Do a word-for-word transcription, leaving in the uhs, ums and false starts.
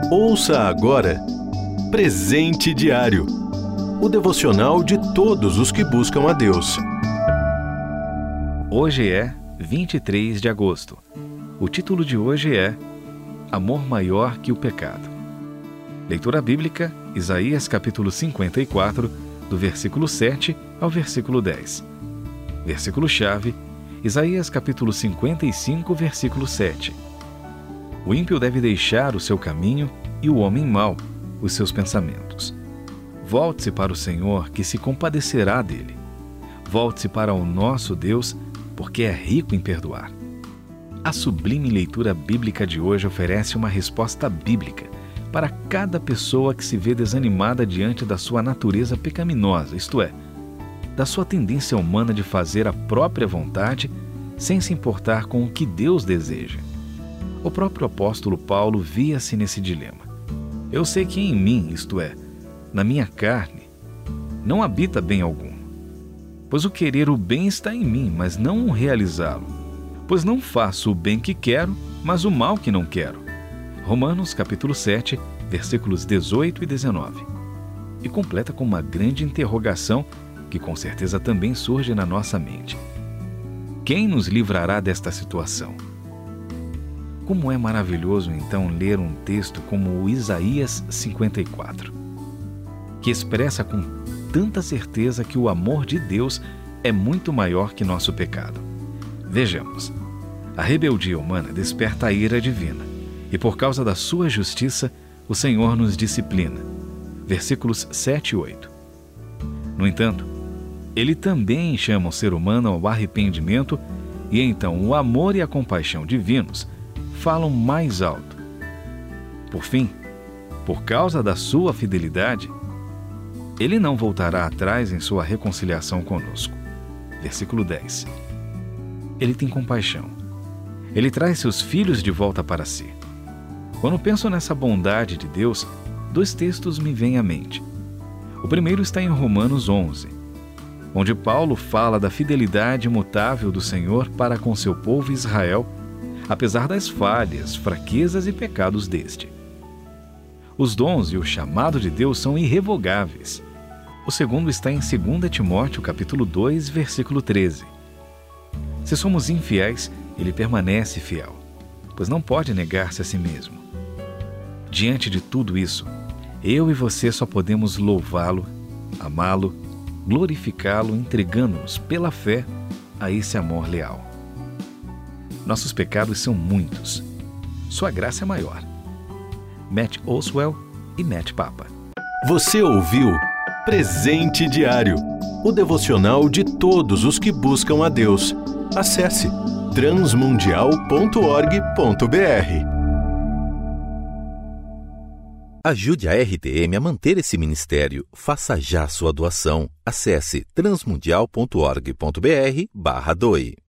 Ouça agora Presente Diário, o devocional de todos os que buscam a Deus. Hoje é vinte e três de agosto. O título de hoje é Amor Maior que o Pecado. Leitura bíblica, Isaías capítulo cinquenta e quatro, do versículo sete ao versículo dez. Versículo-chave, Isaías capítulo cinquenta e cinco, versículo sete. O ímpio deve deixar o seu caminho e o homem mau os seus pensamentos. Volte-se para o Senhor, que se compadecerá dele. Volte-se para o nosso Deus, porque é rico em perdoar. A sublime leitura bíblica de hoje oferece uma resposta bíblica para cada pessoa que se vê desanimada diante da sua natureza pecaminosa, isto é, da sua tendência humana de fazer a própria vontade sem se importar com o que Deus deseja. O próprio apóstolo Paulo via-se nesse dilema. Eu sei que em mim, isto é, na minha carne, não habita bem algum. Pois o querer o bem está em mim, mas não o realizá-lo. Pois não faço o bem que quero, mas o mal que não quero. Romanos capítulo sete, versículos dezoito e dezenove. E completa com uma grande interrogação que com certeza também surge na nossa mente. Quem nos livrará desta situação? Como é maravilhoso, então, ler um texto como o Isaías cinquenta e quatro, que expressa com tanta certeza que o amor de Deus é muito maior que nosso pecado. Vejamos, a rebeldia humana desperta a ira divina, e por causa da sua justiça, o Senhor nos disciplina. Versículos sete e oito. No entanto, Ele também chama o ser humano ao arrependimento, e então o amor e a compaixão divinos falam mais alto. Por fim, por causa da sua fidelidade, Ele não voltará atrás em sua reconciliação conosco. Versículo dez. Ele tem compaixão. Ele traz seus filhos de volta para si. Quando penso nessa bondade de Deus, dois textos me vêm à mente. O primeiro está em Romanos onze, onde Paulo fala da fidelidade imutável do Senhor para com seu povo Israel, apesar das falhas, fraquezas e pecados deste. Os dons e o chamado de Deus são irrevogáveis. O segundo está em dois Timóteo capítulo dois, versículo treze. Se somos infiéis, Ele permanece fiel, pois não pode negar-se a si mesmo. Diante de tudo isso, eu e você só podemos louvá-lo, amá-lo, glorificá-lo, entregando-nos pela fé a esse amor leal. Nossos pecados são muitos. Sua graça é maior. Matt Oswell e Matt Papa. Você ouviu Presente Diário, o devocional de todos os que buscam a Deus. Acesse transmundial ponto org ponto br. Ajude a R T M a manter esse ministério. Faça já sua doação. Acesse transmundial ponto org ponto br barra doe.